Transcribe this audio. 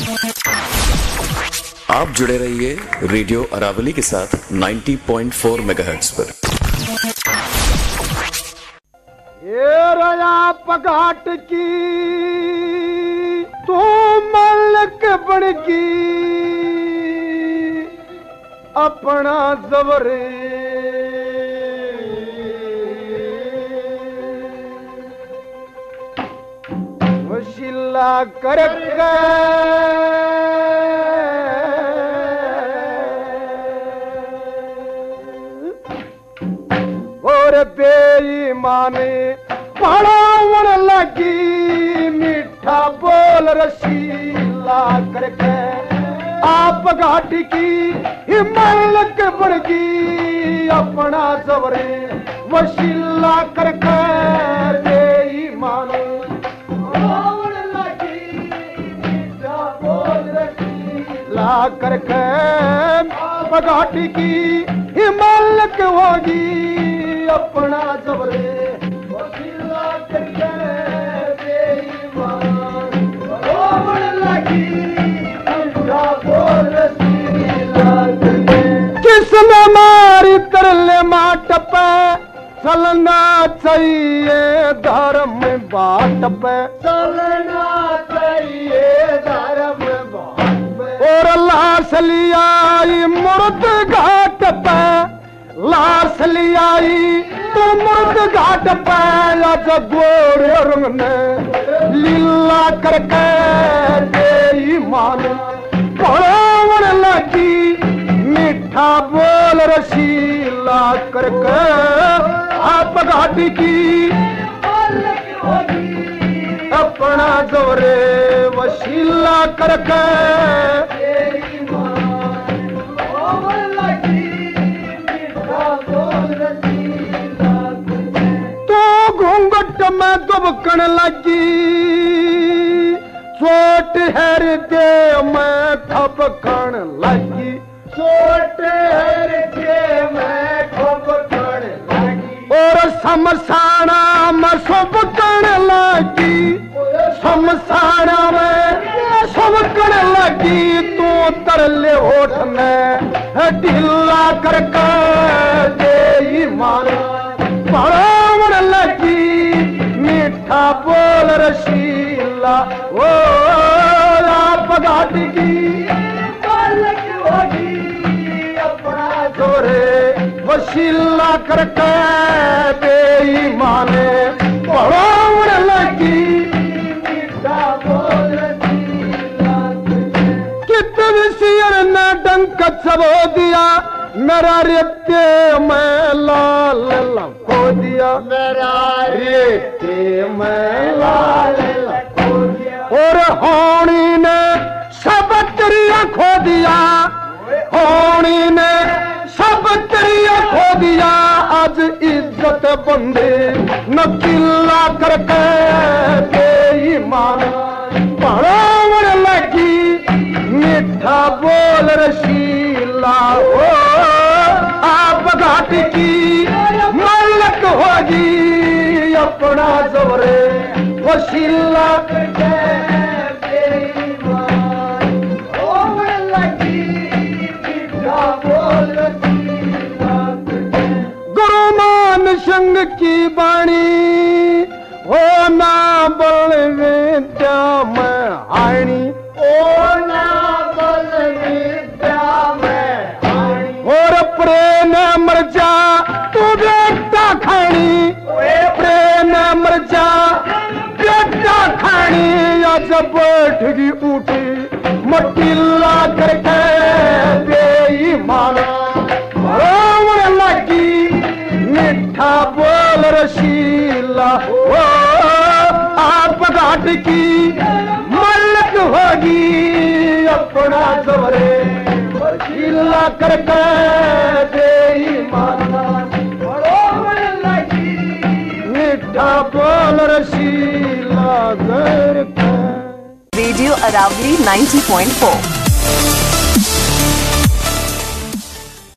आप जुड़े रहिए रेडियो अरावली के साथ 90.4 मेगाहर्ट्ज पर। ये रया पघाट की तू मलक बन की अपना ज़वरे वशीला करके और बेईमाने पढ़ावन लगी मीठा बोल रसीला करके आप घाटी की हिम्मत बढ़गी अपना ज़वरे वशीला करके बेईमाने पढ़ावन लगी मीठा बोल रसीला करके आप घाटी की हिम्मत होगी अपना ज़वरे वसीला करके बेईमान पढ़ावन लगी मीठा बोल रसीला करके किसने मारी तरले माट पे चलना चाहिए धर्म बाट पे चलना चाहिए धर्म बाट पे और लाश लियाई मुर्द घाट पे लाश लियाई तो मुर्द घाट पे गोरे रंग ने लीला करके बेईमान पढ़ावन लगी मीठा बोल रसीला करके आप घाटी की अपना ज़वरे वसीला करके घूंघट में दुबकन लगी चोट हृदय में खपकन लगी चोट हृदय में खपकन लगी और शमशाना में सुबकन लगी शमशाना में सुबकन लगी तू तरले होठ में ढीला करके बेईमान पढ़ावन लगी मीठा बोल रसीला ओ आप घाटी की होगी अपना ज़वरे वसीला करके बेईमाने पढ़ावन लगी मीठा बोल रसीला कितने सियर ने डंक चबो दिया मेरा रेते में लाल लखो दिया मेरा रेते में लाल लखो दिया और होनी ने सब त्रिया खो दिया होनी ने सब त्रिया खो दिया आज इज्जत बंदे न किला करके बेईमान पढ़ावन लगी मीठा बोल रसीला हो आप घाटी की मलक होगी अपना ज़वरे वसीला करके बेईमान पढ़ावन लगी मीठा बोल रसीला करके गुरु मान संग की बाणी हो ना बल विद्या में हाणी ओ ना बल विद्या में हाणी और प्रेम मर जा तू बेटा खानी प्रेम मर जा बेटा खानी आज बैठगी उठी मटिला करके बेईमान पढ़ावन लगी मीठा बोल रसीला ओ आप घाट की मलक होगी अपना ज़वरे वसीला करके बेईमान पढ़ावन लगी मीठा बोल रसीला करके। रेडियो अरावली 90.4